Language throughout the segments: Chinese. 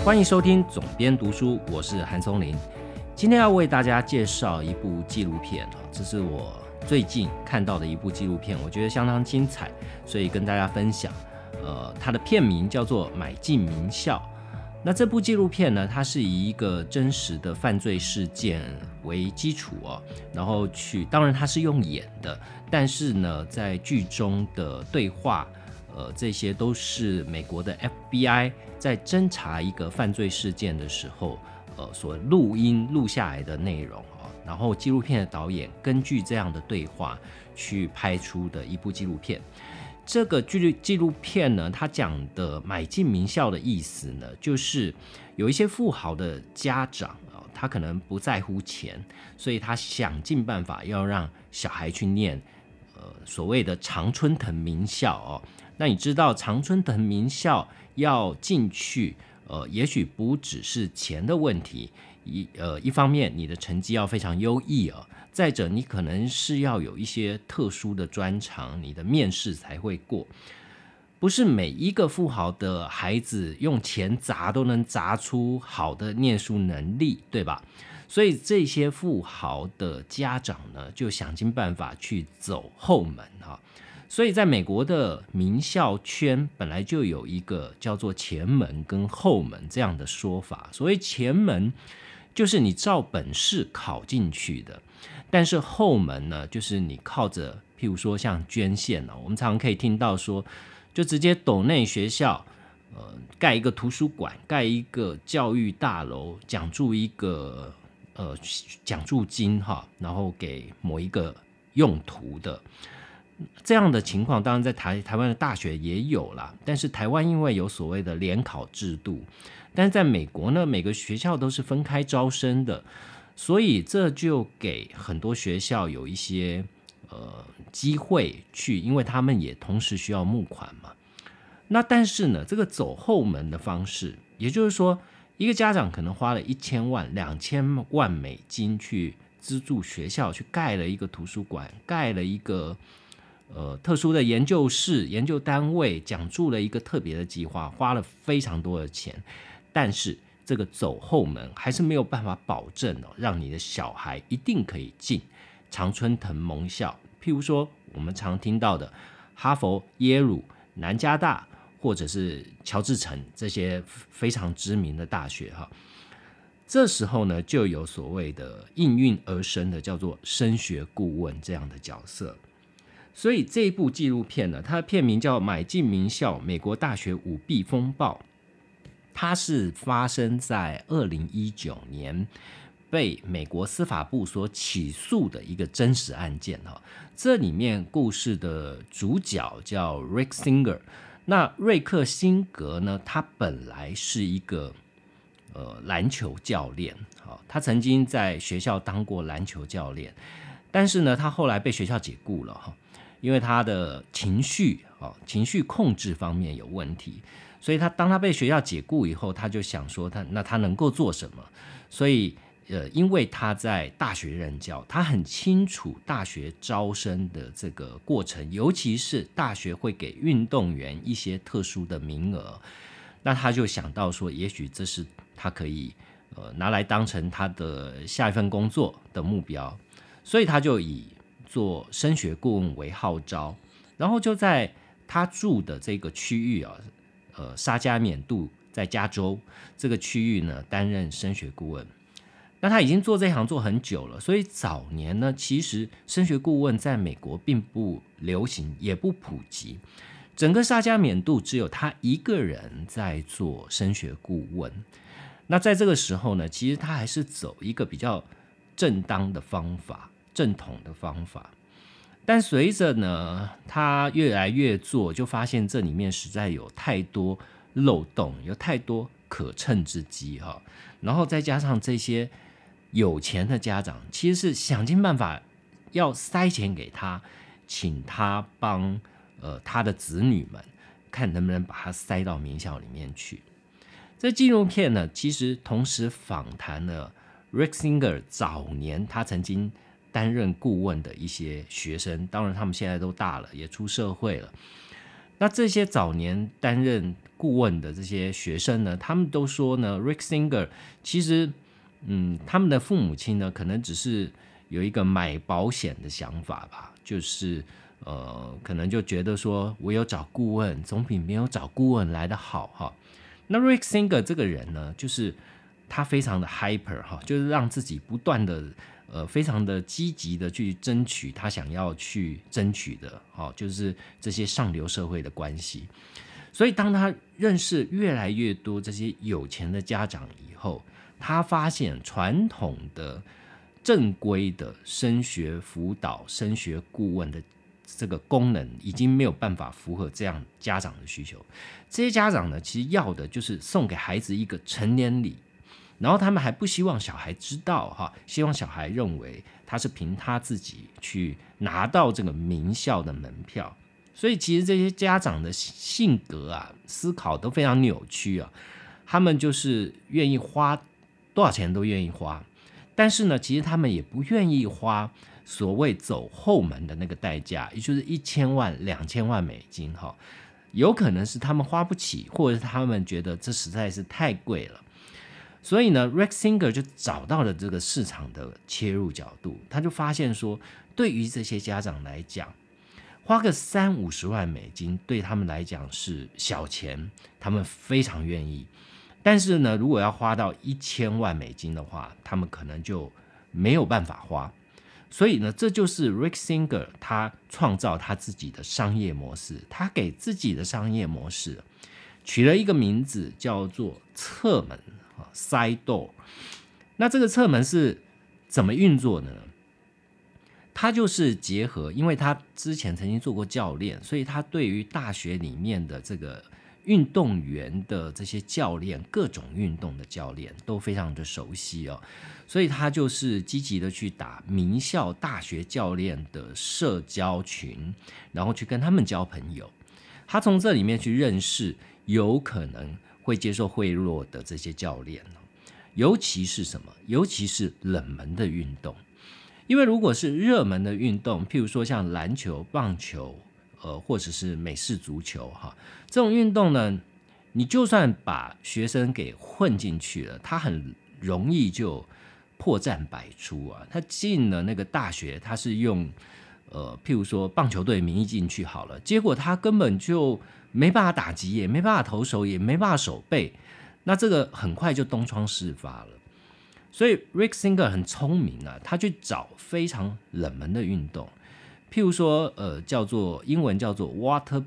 欢迎收听总编读书，我是韩松林。今天要为大家介绍一部纪录片，这是我最近看到的一部纪录片，我觉得相当精彩，所以跟大家分享。它的片名叫做《买进名校》。那这部纪录片呢，它是以一个真实的犯罪事件为基础然后当然它是用演的，但是呢，在剧中的对话，这些都是美国的 FBI 在侦查一个犯罪事件的时候，所录下来的内容然后纪录片的导演根据这样的对话去拍出的一部纪录片。这个纪录片呢，它讲的买进名校的意思呢，就是有一些富豪的家长他可能不在乎钱，所以他想尽办法要让小孩去念所谓的常春藤名校那你知道常春藤名校要进去也许不只是钱的问题，一方面你的成绩要非常优异再者你可能是要有一些特殊的专长，你的面试才会过。不是每一个富豪的孩子用钱砸都能砸出好的念书能力，对吧？所以这些富豪的家长呢，就想尽办法去走后门所以在美国的名校圈本来就有一个叫做前门跟后门这样的说法。所谓前门就是你照本事考进去的，但是后门呢，就是你靠着譬如说像捐献我们常常可以听到说，就直接斗内学校盖一个图书馆，盖一个教育大楼，奖助一个奖助金然后给某一个用途的这样的情况，当然在台湾的大学也有啦，但是台湾因为有所谓的联考制度，但是在美国呢，每个学校都是分开招生的，所以这就给很多学校有一些机会去，因为他们也同时需要募款嘛。那但是呢，这个走后门的方式，也就是说一个家长可能花了1000万2000万美金去资助学校，去盖了一个图书馆，盖了一个特殊的研究室、研究单位，奖助了一个特别的计划，花了非常多的钱，但是这个走后门还是没有办法保证让你的小孩一定可以进常春藤盟校。譬如说我们常听到的哈佛、耶鲁、南加大或者是乔治城这些非常知名的大学这时候呢，就有所谓的应运而生的叫做升学顾问这样的角色。所以这一部纪录片呢，它的片名叫《买进名校：美国大学舞弊风暴》，它是发生在2019年被美国司法部所起诉的一个真实案件这里面故事的主角叫 Rick Singer。 那瑞克辛格呢，他本来是一个篮球教练他曾经在学校当过篮球教练，但是呢他后来被学校解雇了因为他的情绪控制方面有问题，所以当他被学校解雇以后，他就想说他能够做什么。所以因为他在大学任教，他很清楚大学招生的这个过程，尤其是大学会给运动员一些特殊的名额，那他就想到说也许这是他可以拿来当成他的下一份工作的目标，所以他就以做升学顾问为号召，然后就在他住的这个区域沙加缅度在加州这个区域呢担任升学顾问。那他已经做这行做很久了，所以早年呢，其实升学顾问在美国并不流行，也不普及。整个沙加缅度只有他一个人在做升学顾问。那在这个时候呢，其实他还是走一个比较正当的方法，正统的方法。但随着呢，他越来越做，就发现这里面实在有太多漏洞，有太多可乘之机然后再加上这些有钱的家长，其实是想尽办法要塞钱给他，请他帮他的子女们看能不能把他塞到名校里面去。这纪录片呢，其实同时访谈了 Rick Singer 早年他曾经担任顾问的一些学生，当然他们现在都大了，也出社会了。 那这些早年担任顾问的这些学生呢，他们都说呢 Rick Singer 其实他们的父母亲呢可能只是有一个买保险的想法吧，就是可能就觉得说我有找顾问总比没有找顾问来得好哈。那 Rick Singer 这个人呢，就是他非常的 hyper 哈，就是让自己不断的非常的积极的去争取他想要去争取的，就是这些上流社会的关系。所以当他认识越来越多这些有钱的家长以后，他发现传统的正规的升学辅导、升学顾问的这个功能已经没有办法符合这样家长的需求。这些家长呢，其实要的就是送给孩子一个成年礼，然后他们还不希望小孩知道希望小孩认为他是凭他自己去拿到这个名校的门票。所以其实这些家长的性格啊、思考都非常扭曲啊，他们就是愿意花多少钱都愿意花，但是呢，其实他们也不愿意花所谓走后门的那个代价，也就是1000万、2000万美金有可能是他们花不起，或者是他们觉得这实在是太贵了。所以呢 Rick Singer 就找到了这个市场的切入角度，他就发现说，对于这些家长来讲，花个30-50万美金对他们来讲是小钱，他们非常愿意。但是呢，如果要花到1000万美金的话，他们可能就没有办法花。所以呢，这就是 Rick Singer 他创造他自己的商业模式，他给自己的商业模式取了一个名字叫做侧门 Side Door。 那这个侧门是怎么运作的呢？他就是结合，因为他之前曾经做过教练，所以他对于大学里面的这个运动员的这些教练，各种运动的教练都非常的熟悉所以他就是积极的去打名校大学教练的社交群，然后去跟他们交朋友。他从这里面去认识有可能会接受贿赂的这些教练，尤其是什么？尤其是冷门的运动。因为如果是热门的运动，譬如说像篮球、棒球或者是美式足球这种运动呢，你就算把学生给混进去了，他很容易就破绽百出他进了那个大学，他是用譬如说棒球队名义进去好了，结果他根本就没办法打击，也没办法投手，也没办法守备，那这个很快就东窗事发了。所以 Rick Singer 很聪明他去找非常冷门的运动，譬如说叫做英文叫做 water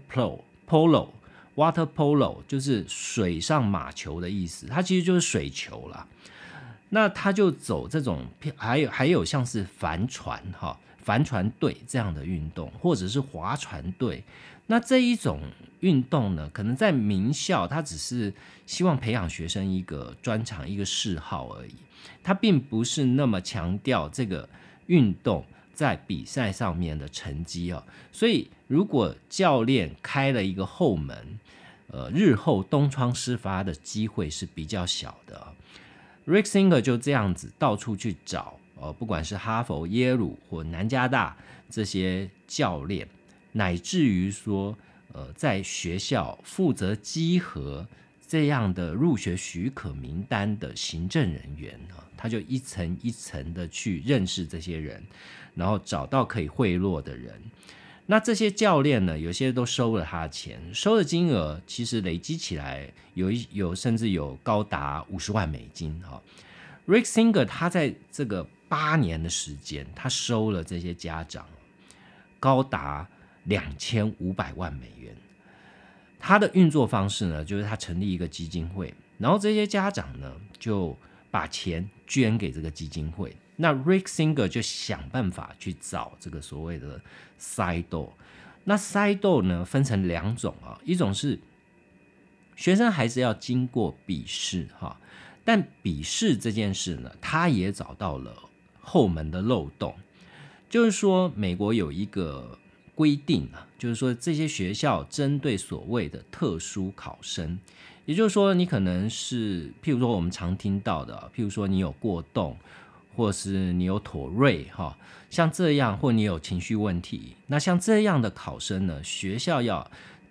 polo， 就是水上马球的意思，它其实就是水球啦。那他就走这种还有像是帆船队这样的运动，或者是划船队。那这一种运动呢，可能在名校他只是希望培养学生一个专长、一个嗜好而已，他并不是那么强调这个运动在比赛上面的成绩所以如果教练开了一个后门，日后东窗事发的机会是比较小的Rick Singer 就这样子到处去找不管是哈佛、耶鲁或南加大这些教练，乃至于说在学校负责稽核这样的入学许可名单的行政人员他就一层一层的去认识这些人，然后找到可以贿赂的人。那这些教练呢，有些都收了他的钱，收的金额其实累积起来有甚至有高达50万美金Rick Singer 他在这个8年的时间，他收了这些家长高达2500万美元。他的运作方式呢，就是他成立一个基金会，然后这些家长呢就把钱捐给这个基金会。那 Rick Singer 就想办法去找这个所谓的 side door。 那 side door 呢分成2种一种是学生还是要经过笔试但笔试这件事呢，他也找到了后门的漏洞。就是说美国有一个规定就是说这些学校针对所谓的特殊考生，也就是说你可能是譬如说我们常听到的，譬如说你有过动，或是你有妥瑞像这样，或你有情绪问题，那像这样的考生呢，学校要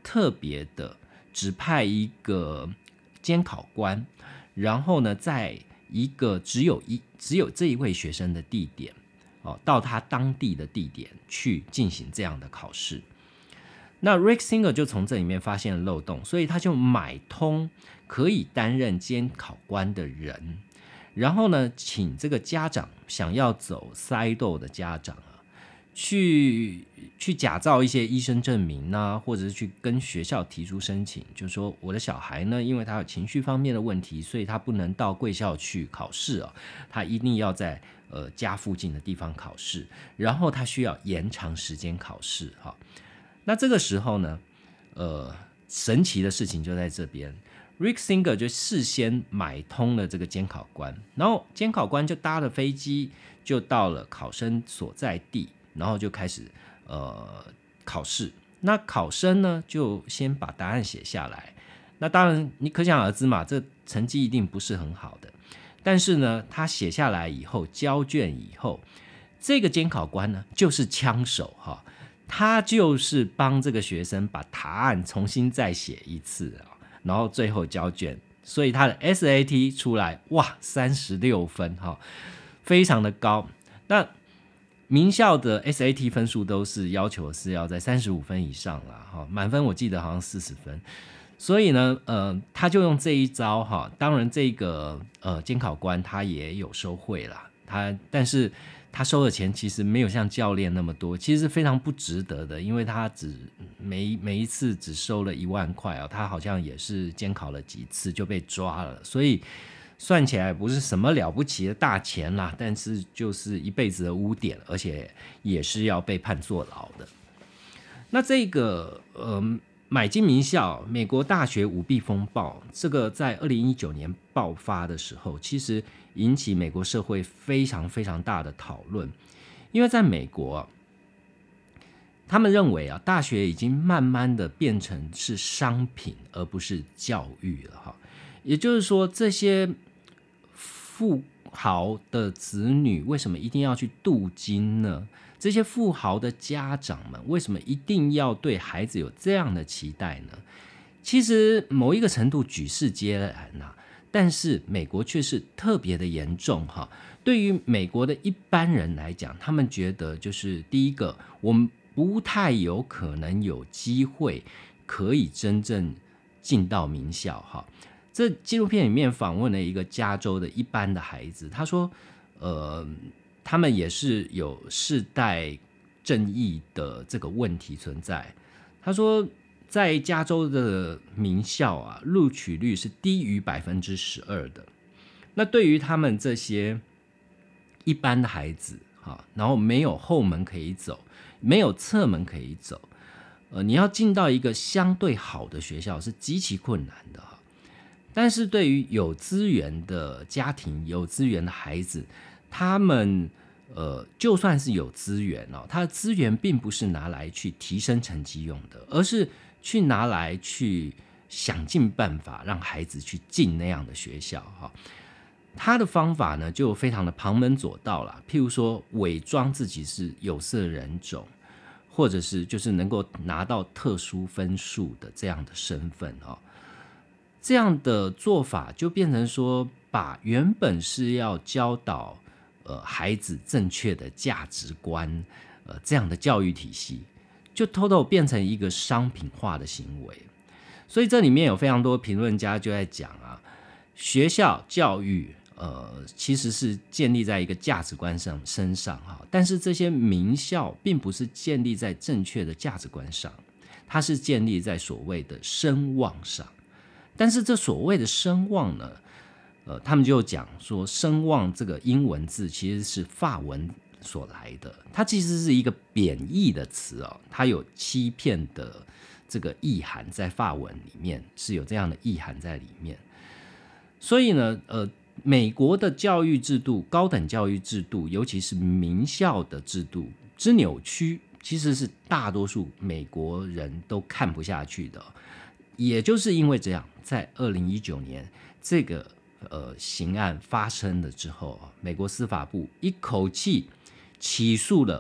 特别的指派一个监考官，然后呢，在一个只有这一位学生的地点到他当地的地点去进行这样的考试。那 Rick Singer 就从这里面发现了漏洞，所以他就买通可以担任监考官的人，然后呢，请这个家长想要走 Side 的家长去假造一些医生证明啊，或者是去跟学校提出申请，就是说我的小孩呢，因为他有情绪方面的问题，所以他不能到贵校去考试他一定要在家附近的地方考试，然后他需要延长时间考试那这个时候呢，神奇的事情就在这边。Rick Singer 就事先买通了这个监考官，然后监考官就搭了飞机，就到了考生所在地，然后就开始考试。那考生呢，就先把答案写下来。那当然，你可想而知嘛，这成绩一定不是很好的。但是呢，他写下来以后，交卷以后，这个监考官呢，就是枪手他就是帮这个学生把答案重新再写一次然后最后交卷，所以他的 SAT 出来，哇，36分非常的高。那名校的 SAT 分数都是要求是要在35分以上啦满分我记得好像40分。所以呢，他就用这一招当然这个监考官他也有收贿啦，但是他收的钱其实没有像教练那么多，其实是非常不值得的，因为他每一次只收了1万块他好像也是监考了几次就被抓了，所以算起来不是什么了不起的大钱啦，但是就是一辈子的污点，而且也是要被判坐牢的。那这个买进名校美国大学舞弊风暴，这个在2019年爆发的时候，其实引起美国社会非常非常大的讨论。因为在美国他们认为大学已经慢慢的变成是商品而不是教育了也就是说，这些富豪的子女为什么一定要去镀金呢？这些富豪的家长们为什么一定要对孩子有这样的期待呢？其实某一个程度举世皆然但是美国却是特别的严重对于美国的一般人来讲，他们觉得就是第一个，我们不太有可能有机会可以真正进到名校这纪录片里面访问了一个加州的一般的孩子，他说他们也是有世代正义的这个问题存在。他说在加州的名校录取率是低于 12% 的。那对于他们这些一般的孩子然后没有后门可以走，没有侧门可以走你要进到一个相对好的学校是极其困难的但是对于有资源的家庭，有资源的孩子，他们就算是有资源他的资源并不是拿来去提升成绩用的，而是去拿来去想尽办法让孩子去进那样的学校他的方法呢就非常的旁门左道啦，譬如说伪装自己是有色人种，或者是就是能够拿到特殊分数的这样的身份这样的做法就变成说，把原本是要教导孩子正确的价值观这样的教育体系，就偷偷变成一个商品化的行为。所以这里面有非常多评论家就在讲学校教育其实是建立在一个价值观身上但是这些名校并不是建立在正确的价值观上，它是建立在所谓的声望上。但是这所谓的声望呢他们就讲说，声望这个英文字其实是法文所来的，它其实是一个贬义的词它有欺骗的这个意涵，在法文里面是有这样的意涵在里面。所以呢美国的教育制度，高等教育制度，尤其是名校的制度之扭曲，其实是大多数美国人都看不下去的也就是因为这样，在2019年这个刑案发生了之后美国司法部一口气起诉了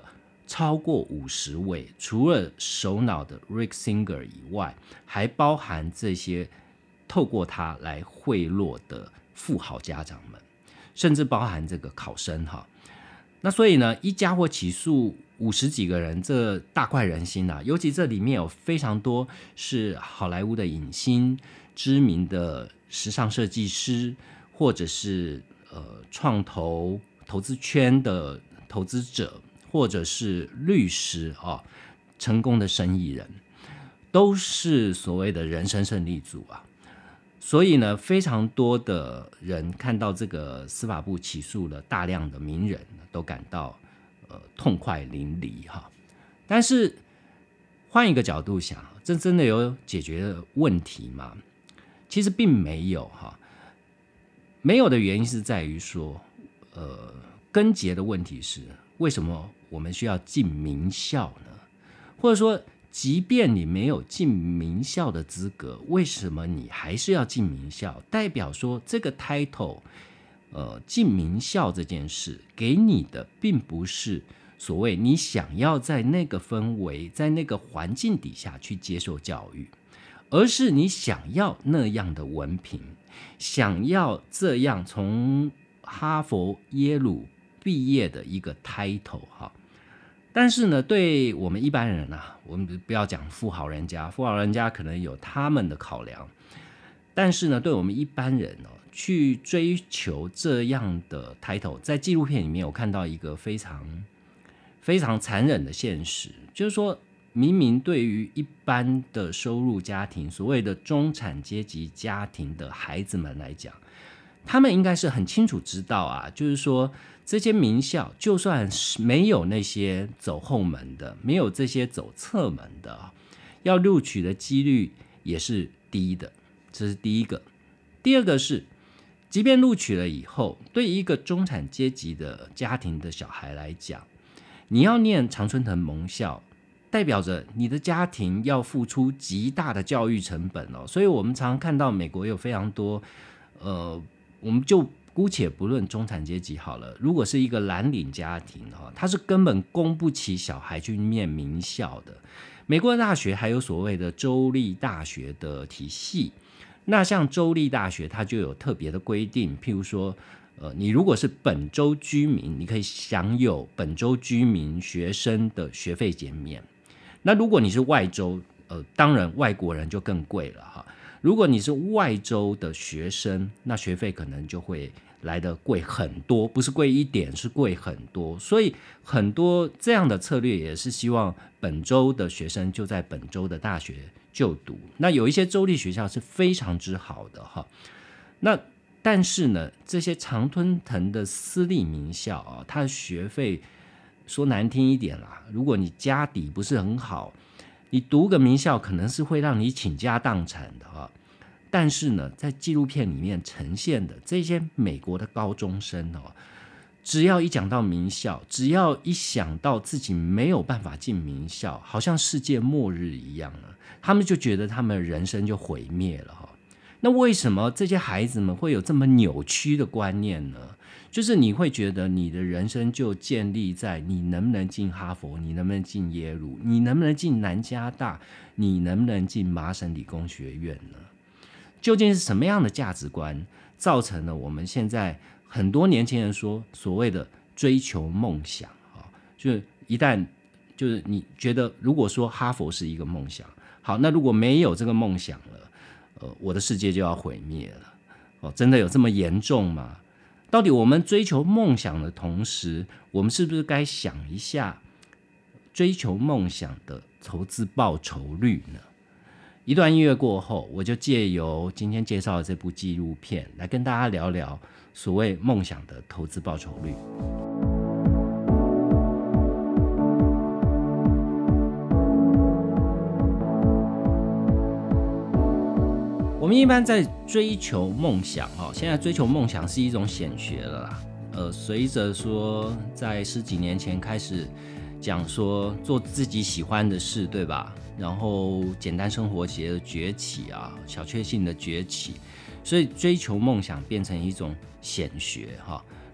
超过50位，除了首脑的 Rick Singer 以外，还包含这些透过他来贿赂的富豪家长们，甚至包含这个考生哈。那所以呢，一家伙起诉50几个人，这大快人心啊！尤其这里面有非常多是好莱坞的影星、知名的时尚设计师，或者是创投投资圈的投资者，或者是律师成功的生意人，都是所谓的人生胜利组啊。所以呢，非常多的人看到这个司法部起诉了大量的名人，都感到痛快淋漓哈。但是换一个角度想，这真的有解决的问题吗？其实并没有哈。没有的原因是在于说，根结的问题是为什么我们需要进名校呢？或者说，即便你没有进名校的资格，为什么你还是要进名校？代表说这个 title，进名校这件事给你的并不是所谓你想要在那个氛围、在那个环境底下去接受教育，而是你想要那样的文凭，想要这样从哈佛、耶鲁毕业的一个 title 哈。但是呢，对我们一般人啊，我们不要讲富豪人家，富豪人家可能有他们的考量，但是呢，对我们一般人去追求这样的 title， 在纪录片里面有看到一个非常非常残忍的现实，就是说，明明对于一般的收入家庭，所谓的中产阶级家庭的孩子们来讲，他们应该是很清楚知道啊，就是说这些名校就算没有那些走后门的，没有这些走侧门的，要录取的几率也是低的，这是第一个。第二个是，即便录取了以后，对一个中产阶级的家庭的小孩来讲，你要念常春藤盟校，代表着你的家庭要付出极大的教育成本所以我们常常看到美国有非常多我们就姑且不论中产阶级好了，如果是一个蓝领家庭他是根本供不起小孩去念名校的。美国的大学还有所谓的州立大学的体系，那像州立大学它就有特别的规定，譬如说你如果是本州居民，你可以享有本州居民学生的学费减免。那如果你是外州当然外国人就更贵了哈。如果你是外州的学生，那学费可能就会来得贵很多，不是贵一点，是贵很多。所以很多这样的策略也是希望本州的学生就在本州的大学就读。那有一些州立学校是非常之好的哈。那但是呢，这些常春藤的私立名校它的学费说难听一点啦，如果你家底不是很好，你读个名校可能是会让你倾家荡产的但是呢，在纪录片里面呈现的这些美国的高中生只要一讲到名校，只要一想到自己没有办法进名校，好像世界末日一样了，他们就觉得他们人生就毁灭了那为什么这些孩子们会有这么扭曲的观念呢？就是你会觉得你的人生就建立在你能不能进哈佛，你能不能进耶鲁，你能不能进南加大，你能不能进麻省理工学院呢？究竟是什么样的价值观造成了我们现在很多年轻人说所谓的追求梦想就是一旦就是你觉得如果说哈佛是一个梦想，好，那如果没有这个梦想了我的世界就要毁灭了真的有这么严重吗？到底我们追求梦想的同时，我们是不是该想一下追求梦想的投资报酬率呢？一段音乐过后，我就借由今天介绍的这部纪录片来跟大家聊聊所谓梦想的投资报酬率。我们一般在追求梦想现在追求梦想是一种显学了啦。随着说在10几年前开始讲说做自己喜欢的事，对吧？然后简单生活节的崛起小确幸的崛起，所以追求梦想变成一种显学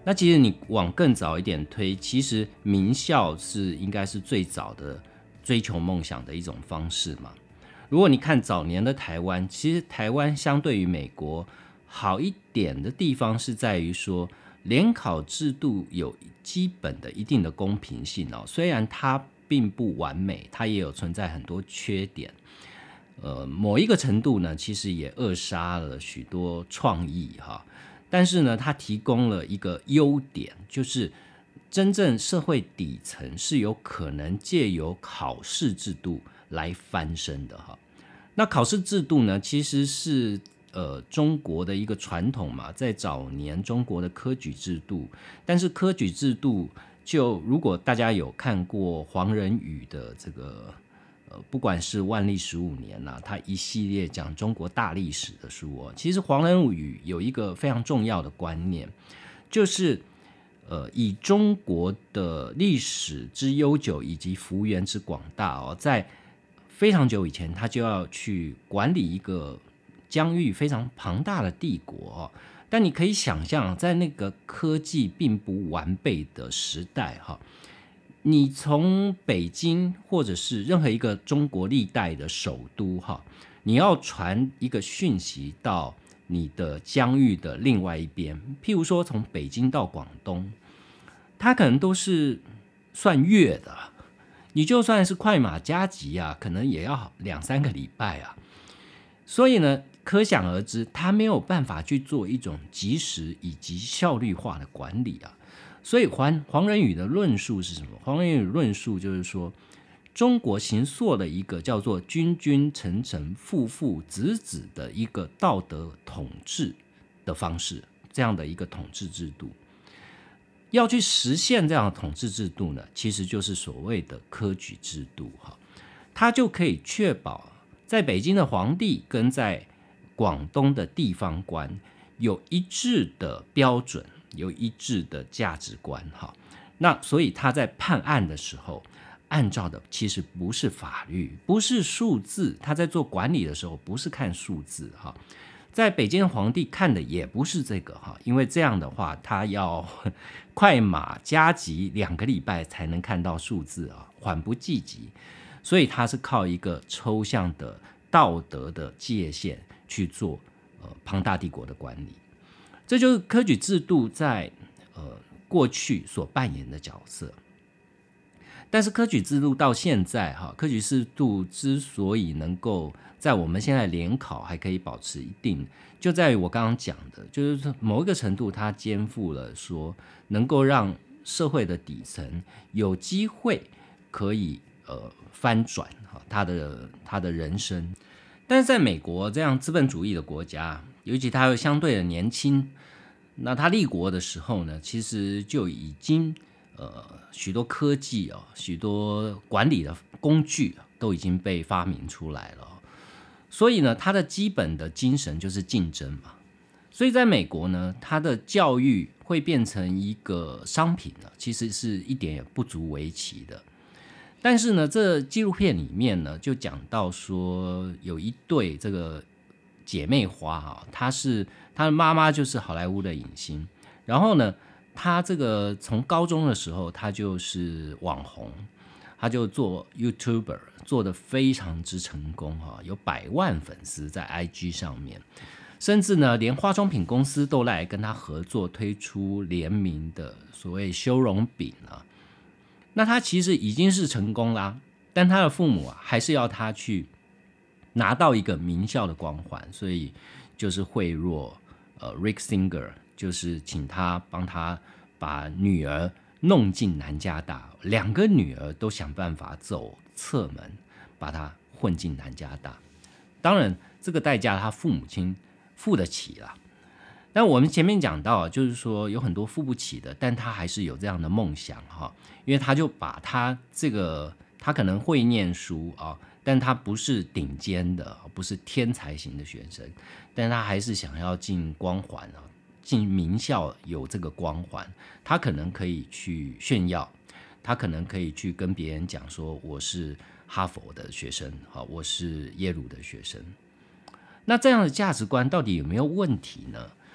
那其实你往更早一点推，其实名校应该是最早的追求梦想的一种方式嘛。如果你看早年的台湾，其实台湾相对于美国好一点的地方是在于说，联考制度有基本的一定的公平性哦，虽然它并不完美，它也有存在很多缺点。某一个程度呢，其实也扼杀了许多创意哈。但是呢，它提供了一个优点，就是真正社会底层是有可能借由考试制度来翻身的哈。那考试制度呢，其实是中国的一个传统嘛，在早年中国的科举制度，但是科举制度就如果大家有看过黄仁宇的这个不管是万历15年啊，他一系列讲中国大历史的书哦，其实黄仁宇有一个非常重要的观念，就是以中国的历史之悠久以及幅员之广大哦，在非常久以前，他就要去管理一个疆域非常庞大的帝国哦。但你可以想象，在那个科技并不完备的时代哈。你从北京或者是任何一个中国历代的首都哈，你要传一个讯息到你的疆域的另外一边，譬如说从北京到广东，它可能都是算月的，你就算是快马加急啊，可能也要2-3个礼拜啊。所以呢，可想而知，它没有办法去做一种及时以及效率化的管理啊。所以黄仁宇的论述是什么？黄仁宇论述就是说，中国形塑了一个叫做君君臣臣父父子子的一个道德统治的方式，这样的一个统治制度。要去实现这样的统治制度呢，其实就是所谓的科举制度哈，它就可以确保在北京的皇帝跟在广东的地方官有一致的标准，有一致的价值观哈。那所以他在判案的时候，按照的其实不是法律，不是数字，他在做管理的时候不是看数字哈。在北京的皇帝看的也不是这个哈，因为这样的话他要快马加急2个礼拜才能看到数字啊，缓不济急，所以他是靠一个抽象的道德的界限去做庞大帝国的管理。这就是科举制度在过去所扮演的角色。但是科举制度到现在哈，科举制度之所以能够在我们现在联考还可以保持一定，就在于我刚刚讲的，就是某一个程度它肩负了说能够让社会的底层有机会可以翻转他的人生。但是在美国这样资本主义的国家，尤其它又相对的年轻，那它立国的时候呢，其实就已经许多科技许多管理的工具都已经被发明出来了。所以呢，它的基本的精神就是竞争嘛。所以在美国呢，它的教育会变成一个商品呢，其实是一点也不足为奇的。但是呢，这纪录片里面呢，就讲到说有一对这个姐妹花她的妈妈就是好莱坞的影星，然后呢，她这个从高中的时候，她就是网红，她就做 YouTuber， 做得非常之成功有100万粉丝在 IG 上面，甚至呢，连化妆品公司都来跟她合作，推出联名的所谓修容饼啊。那他其实已经是成功啦，但他的父母还是要他去拿到一个名校的光环，所以就是贿赂Rick Singer， 就是请他帮他把女儿弄进南加大，2个女儿都想办法走侧门，把他混进南加大。当然，这个代价他父母亲付得起啦。但我们前面讲到，就是说有很多付不起的，但他还是有这样的梦想因为他就把他这个，他可能会念书但他不是顶尖的，不是天才型的学生，但他还是想要进光环进名校有这个光环，他可能可以去炫耀，他可能可以去跟别人讲说我是哈佛的学生我是耶鲁的学生。那这样的价值观到底有没有问题呢？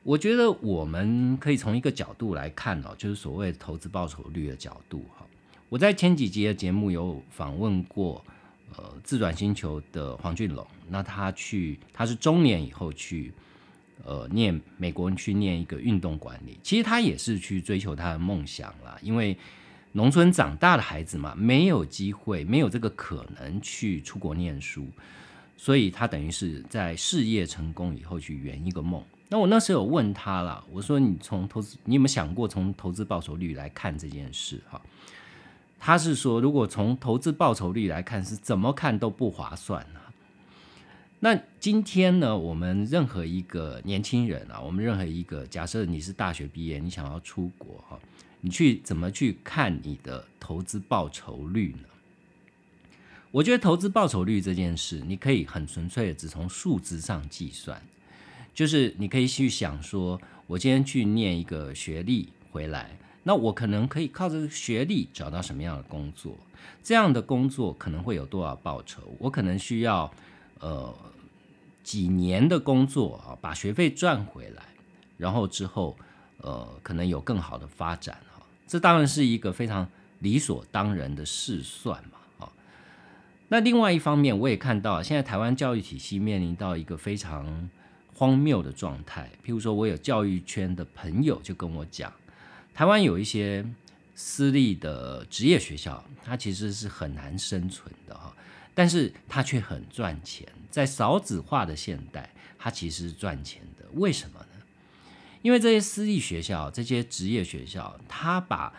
我觉得我们可以从一个角度来看就是所谓投资报酬率的角度我在前几集的节目有访问过自转星球的黄俊龙，那他是中年以后去美国去念一个运动管理，其实他也是去追求他的梦想啦，因为农村长大的孩子嘛，没有机会，没有这个可能去出国念书，所以他等于是在事业成功以后去圆一个梦。那我那时候有问他啦，我说你有没有想过从投资报酬率来看这件事他是说如果从投资报酬率来看，是怎么看都不划算那今天呢，我们任何一个年轻人我们任何一个，假设你是大学毕业，你想要出国你怎么去看你的投资报酬率呢？我觉得投资报酬率这件事，你可以很纯粹的只从数字上计算，就是你可以去想说，我今天去念一个学历回来，那我可能可以靠这个学历找到什么样的工作，这样的工作可能会有多少报酬，我可能需要几年的工作把学费赚回来，然后之后可能有更好的发展这当然是一个非常理所当然的试算嘛那另外一方面，我也看到现在台湾教育体系面临到一个非常荒谬的状态。譬如说，我有教育圈的朋友就跟我讲，台湾有一些私立的职业学校，它其实是很难生存的但是它却很赚钱。在少子化的现代，它其实是赚钱的。为什么呢？因为这些私立学校、这些职业学校，它把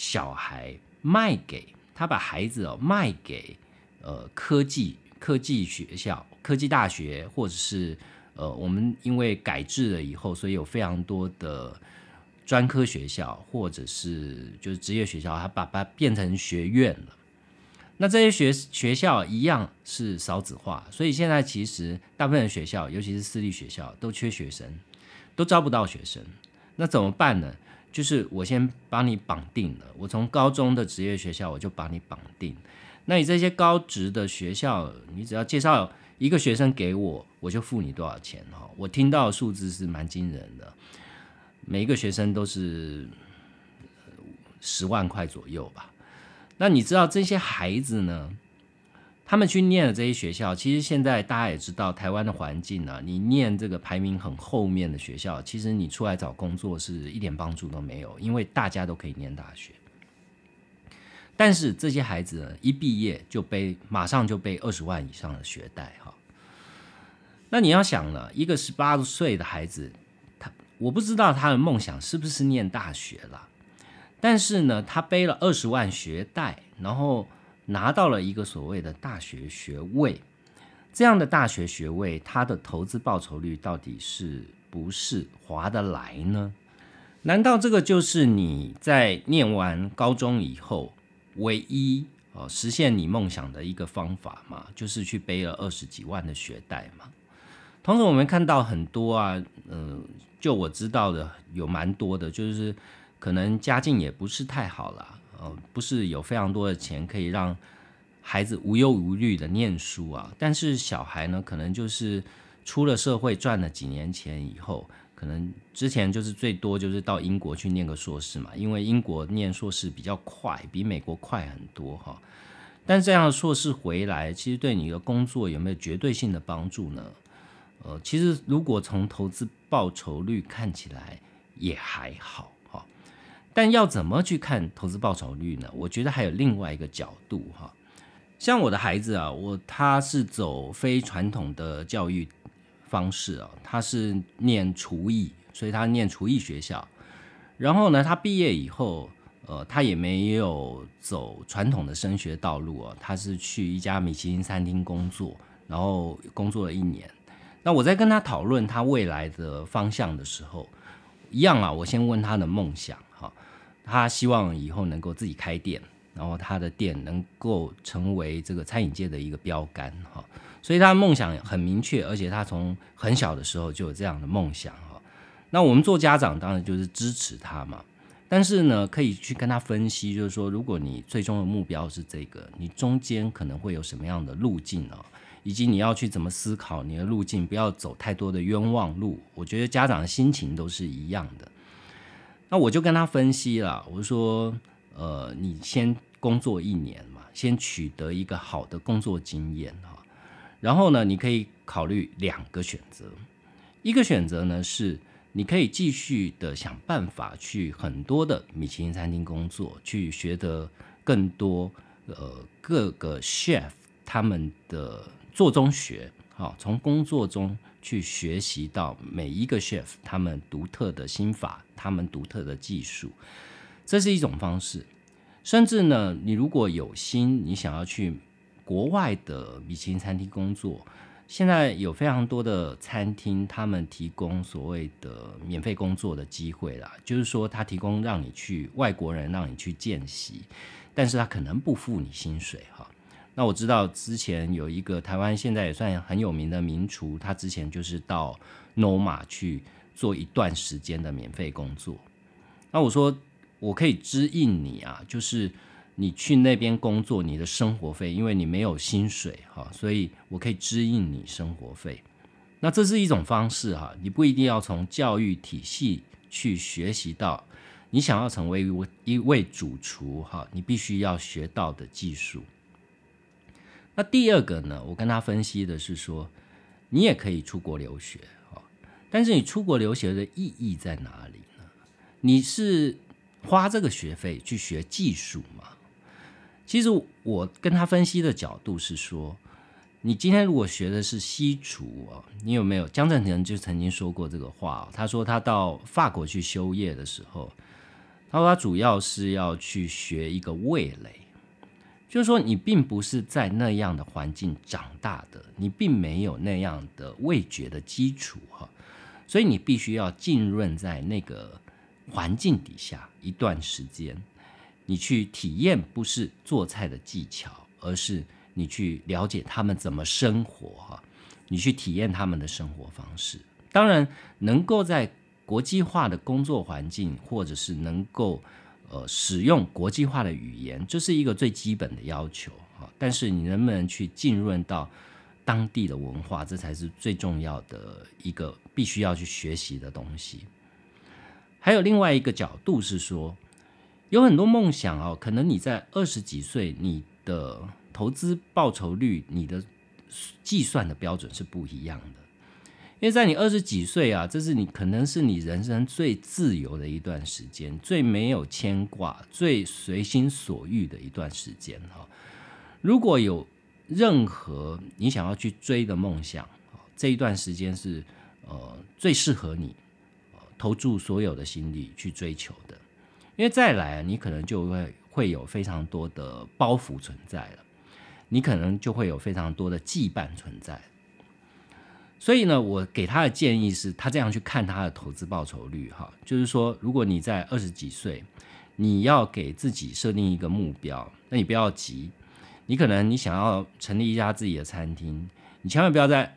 孩子卖给科技学校、科技大学，或者是我们因为改制了以后，所以有非常多的专科学校，或者是就是职业学校，它把它变成学院了。那这些学校一样是少子化，所以现在其实大部分的学校，尤其是私立学校，都缺学生，都招不到学生。那怎么办呢？就是我先帮你绑定了，我从高中的职业学校我就把你绑定。那你这些高职的学校，你只要介绍一个学生给我，我就付你多少钱我听到的数字是蛮惊人的，每一个学生都是10万块左右吧。那你知道这些孩子呢，他们去念的这些学校，其实现在大家也知道台湾的环境你念这个排名很后面的学校，其实你出来找工作是一点帮助都没有，因为大家都可以念大学。但是这些孩子一毕业马上就背20万以上的学贷那你要想了，一个18岁的孩子，我不知道他的梦想是不是念大学啦，但是呢，他背了20万学贷，然后拿到了一个所谓的大学学位。这样的大学学位，他的投资报酬率到底是不是划得来呢？难道这个就是你在念完高中以后唯一实现你梦想的一个方法吗？就是去背了20几万的学贷吗？同时我们看到很多就我知道的有蛮多的，就是可能家境也不是太好啦，不是有非常多的钱可以让孩子无忧无虑的念书但是小孩呢，可能就是出了社会赚了几年钱以后，可能之前就是最多就是到英国去念个硕士嘛，因为英国念硕士比较快，比美国快很多但这样的硕士回来，其实对你的工作有没有绝对性的帮助呢？其实如果从投资报酬率看起来也还好但要怎么去看投资报酬率呢？我觉得还有另外一个角度像我的孩子他是走非传统的教育方式他是念厨艺，所以他念厨艺学校。然后呢，他毕业以后他也没有走传统的升学道路他是去一家米其林餐厅工作，然后工作了1年。那我在跟他讨论他未来的方向的时候，一样我先问他的梦想他希望以后能够自己开店，然后他的店能够成为这个餐饮界的一个标杆所以他的梦想很明确，而且他从很小的时候就有这样的梦想那我们做家长当然就是支持他嘛，但是呢，可以去跟他分析，就是说如果你最终的目标是这个，你中间可能会有什么样的路径以及你要去怎么思考你的路径，不要走太多的冤枉路。我觉得家长的心情都是一样的。那我就跟他分析了，我说你先工作1年嘛，先取得一个好的工作经验，然后呢，你可以考虑2个选择。一个选择呢是你可以继续的想办法去很多的米其林餐厅工作，去学得更多各个 chef 他们的做中学，从工作中去学习到每一个 chef 他们独特的心法，他们独特的技术，这是一种方式。甚至呢，你如果有心，你想要去国外的米其林餐厅工作，现在有非常多的餐厅，他们提供所谓的免费工作的机会啦，就是说他提供让你去外国人让你去见习，但是他可能不付你薪水哈。那我知道之前有一个台湾现在也算很有名的名厨，他之前就是到 Noma 去做一段时间的免费工作。那我说我可以支应你啊，就是你去那边工作，你的生活费，因为你没有薪水所以我可以支应你生活费。那这是一种方式你不一定要从教育体系去学习到你想要成为一位主厨你必须要学到的技术。那第二个呢，我跟他分析的是说，你也可以出国留学，但是你出国留学的意义在哪里呢？你是花这个学费去学技术吗？其实我跟他分析的角度是说，你今天如果学的是西厨你有没有，江振成就曾经说过这个话，他说他到法国去修业的时候，他说他主要是要去学一个味蕾，就是说你并不是在那样的环境长大的，你并没有那样的味觉的基础所以你必须要浸润在那个环境底下一段时间，你去体验不是做菜的技巧，而是你去了解他们怎么生活你去体验他们的生活方式。当然能够在国际化的工作环境，或者是能够使用国际化的语言，这是一个最基本的要求但是你能不能去浸润到当地的文化，这才是最重要的一个必须要去学习的东西。还有另外一个角度是说，有很多梦想可能你在20几岁，你的投资报酬率，你的计算的标准是不一样的。因为在你20几岁这是可能是你人生最自由的一段时间，最没有牵挂，最随心所欲的一段时间如果有任何你想要去追的梦想，这一段时间是最适合你投注所有的心力去追求的。因为再来你可能就会有非常多的包袱存在了，你可能就会有非常多的羁绊存在。所以呢，我给他的建议是，他这样去看他的投资报酬率就是说，如果你在20几岁，你要给自己设定一个目标，那你不要急，你可能你想要成立一家自己的餐厅，你千万不要在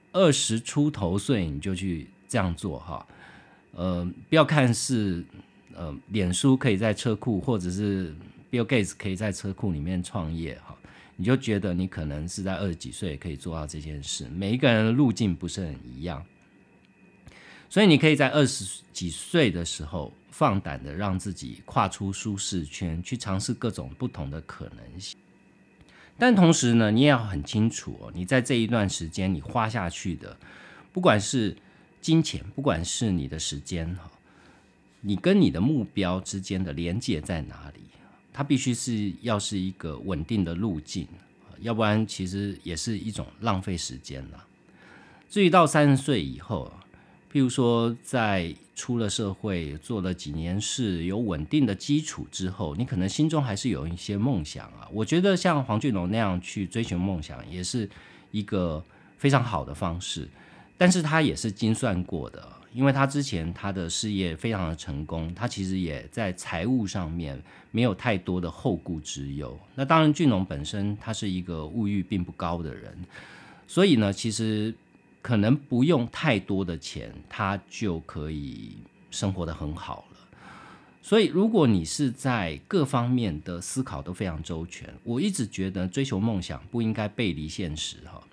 20出头岁你就去这样做不要看是脸书可以在车库，或者是 Bill Gates 可以在车库里面创业你就觉得你可能是在20几岁可以做到这件事。每一个人的路径不是很一样，所以你可以在20几岁的时候放胆的让自己跨出舒适圈，去尝试各种不同的可能性。但同时呢，你也要很清楚你在这一段时间你花下去的，不管是金钱，不管是你的时间你跟你的目标之间的连结在哪里？它必须要是一个稳定的路径，要不然其实也是一种浪费时间啦。至于到30岁以后，譬如说在出了社会做了几年事，有稳定的基础之后，你可能心中还是有一些梦想我觉得像黄俊龙那样去追求梦想也是一个非常好的方式，但是他也是精算过的，因为他之前他的事业非常的成功，他其实也在财务上面没有太多的后顾之忧。那当然俊龙本身他是一个物欲并不高的人，所以呢其实可能不用太多的钱，他就可以生活得很好了。所以如果你是在各方面的思考都非常周全，我一直觉得追求梦想不应该背离现实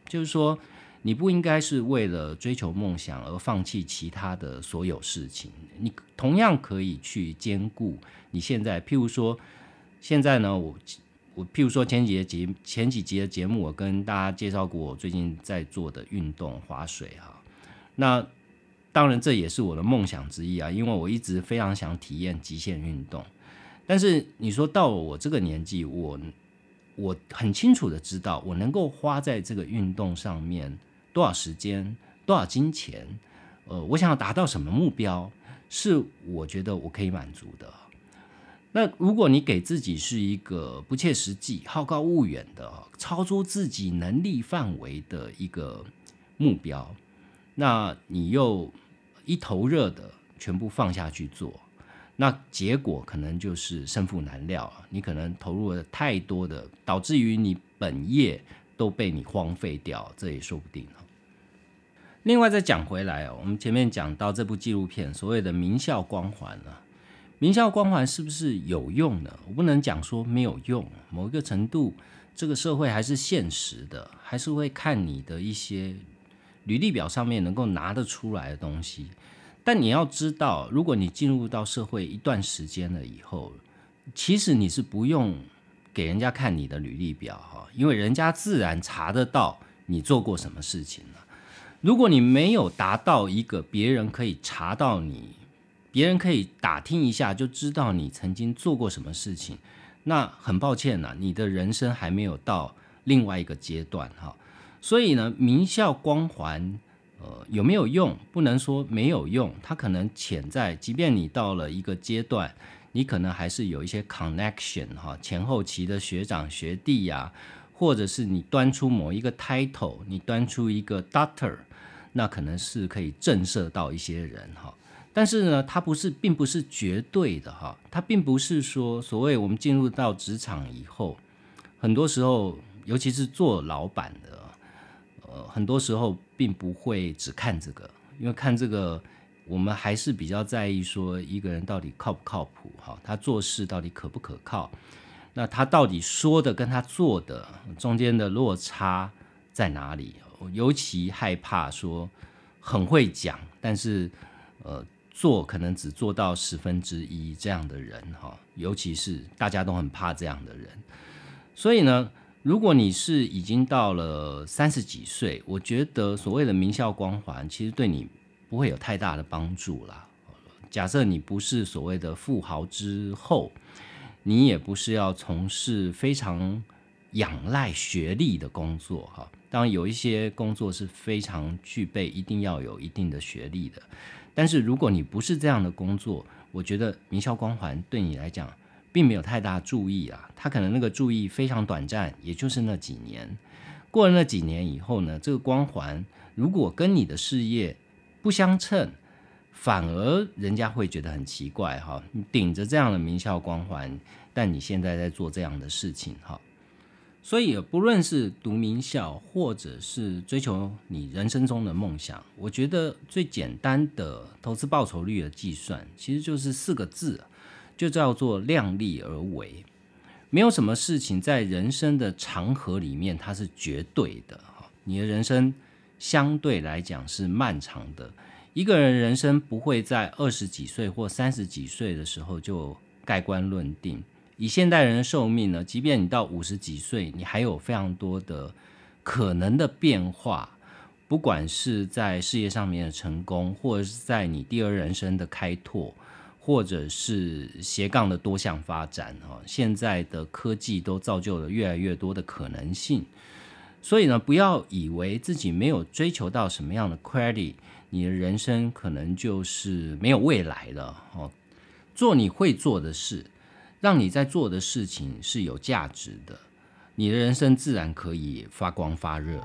就是说你不应该是为了追求梦想而放弃其他的所有事情，你同样可以去兼顾你现在，譬如说现在呢，我譬如说前几集的节目，我跟大家介绍过我最近在做的运动划水哈。那当然这也是我的梦想之一啊，因为我一直非常想体验极限运动。但是你说到我这个年纪，我很清楚的知道我能够花在这个运动上面多少时间、多少金钱，我想要达到什么目标，是我觉得我可以满足的。那如果你给自己是一个不切实际、好高骛远的、超出自己能力范围的一个目标，那你又一头热的全部放下去做，那结果可能就是胜负难料，你可能投入了太多的，导致于你本业都被你荒废掉，这也说不定。另外再讲回来，我们前面讲到这部纪录片所谓的名校光环名校光环是不是有用呢？我不能讲说没有用，某一个程度这个社会还是现实的，还是会看你的一些履历表上面能够拿得出来的东西。但你要知道，如果你进入到社会一段时间了以后，其实你是不用给人家看你的履历表，因为人家自然查得到你做过什么事情了。如果你没有达到一个别人可以查到你，别人可以打听一下就知道你曾经做过什么事情，那很抱歉你的人生还没有到另外一个阶段。所以呢，名校光环有没有用？不能说没有用，它可能潜在，即便你到了一个阶段，你可能还是有一些 connection 前后期的学长学弟呀，或者是你端出某一个 title， 你端出一个 doctor， 那可能是可以震慑到一些人但是呢，它并不是绝对的它并不是说所谓我们进入到职场以后，很多时候尤其是做老板的很多时候并不会只看这个，因为看这个我们还是比较在意说一个人到底靠不靠谱他做事到底可不可靠，那他到底说的跟他做的中间的落差在哪里。我尤其害怕说很会讲，但是做可能只做到1/10这样的人尤其是大家都很怕这样的人。所以呢，如果你是已经到了30几岁，我觉得所谓的名校光环其实对你不会有太大的帮助啦。假设你不是所谓的富豪之后，你也不是要从事非常仰赖学历的工作当然有一些工作是非常具备一定要有一定的学历的，但是如果你不是这样的工作，我觉得名校光环对你来讲并没有太大注意他可能那个注意非常短暂，也就是那几年。过了那几年以后呢，这个光环如果跟你的事业不相称，反而人家会觉得很奇怪你顶着这样的名校光环，但你现在在做这样的事情所以不论是读名校或者是追求你人生中的梦想，我觉得最简单的投资报酬率的计算其实就是4个字，就叫做量力而为。没有什么事情在人生的长河里面它是绝对的，你的人生相对来讲是漫长的，一个人人生不会在20几岁或30几岁的时候就盖棺论定。以现代人的寿命呢，即便你到50几岁，你还有非常多的可能的变化，不管是在事业上面的成功，或者是在你第二人生的开拓，或者是斜杠的多项发展现在的科技都造就了越来越多的可能性。所以呢，不要以为自己没有追求到什么样的 credit， 你的人生可能就是没有未来了做你会做的事，让你在做的事情是有价值的，你的人生自然可以发光发热。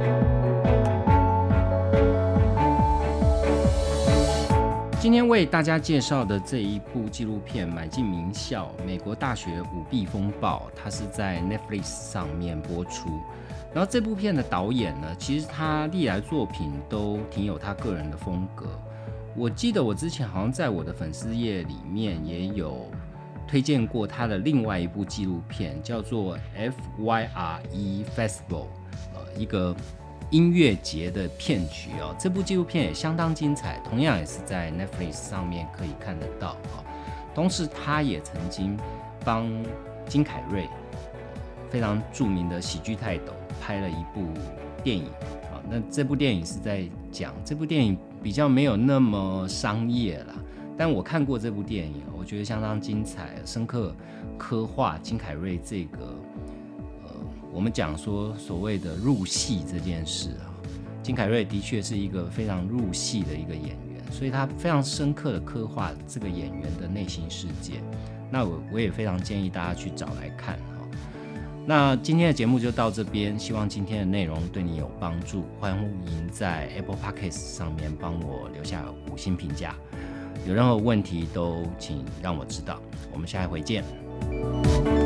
今天为大家介绍的这一部纪录片《买进名校：美国大学舞弊风暴》，它是在 Netflix 上面播出。然后这部片的导演呢，其实他历来作品都挺有他个人的风格。我记得我之前好像在我的粉丝页里面也有推荐过他的另外一部纪录片，叫做 FYRE Festival， 一个音乐节的片曲哦。这部纪录片也相当精彩，同样也是在 Netflix 上面可以看得到哦。同时，他也曾经帮金凯瑞非常著名的喜剧泰斗拍了一部电影啊。那这部电影是在讲，这部电影比较没有那么商业啦，但我看过这部电影，我觉得相当精彩，深刻刻画金凯瑞这个我们讲说所谓的入戏这件事啊。金凯瑞的确是一个非常入戏的一个演员，所以他非常深刻的刻画这个演员的内心世界。那我也非常建议大家去找来看。那今天的节目就到这边，希望今天的内容对你有帮助。欢迎在 Apple Podcast 上面帮我留下5星评价，有任何问题都请让我知道。我们下一回见。